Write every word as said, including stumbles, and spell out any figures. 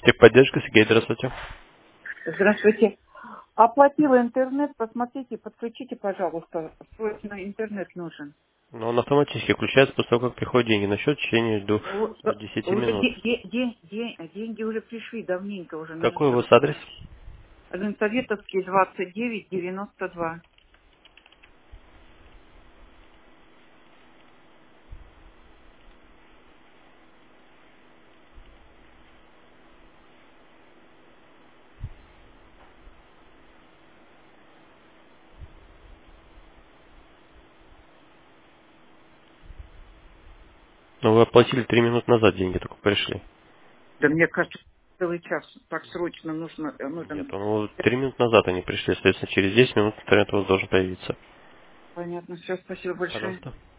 Техподдержка, Сергей, здравствуйте. Здравствуйте. Оплатила интернет, посмотрите, подключите, пожалуйста. Срочно интернет нужен. Но он автоматически включается после того, как приходят деньги на счет в течение до, У- до десяти Уже минут. де- де- де- де- деньги уже пришли давненько уже на Какой у счет. вас адрес? Ленсоветовский, двадцать девять девяносто два. Ну, вы оплатили три минуты назад, деньги только пришли. Да мне кажется, целый час. Так срочно нужно. э, Нет, нужен. ну, три минуты назад они пришли, соответственно, через десять минут интернет у вас должен появиться. Понятно, все, спасибо большое. Пожалуйста.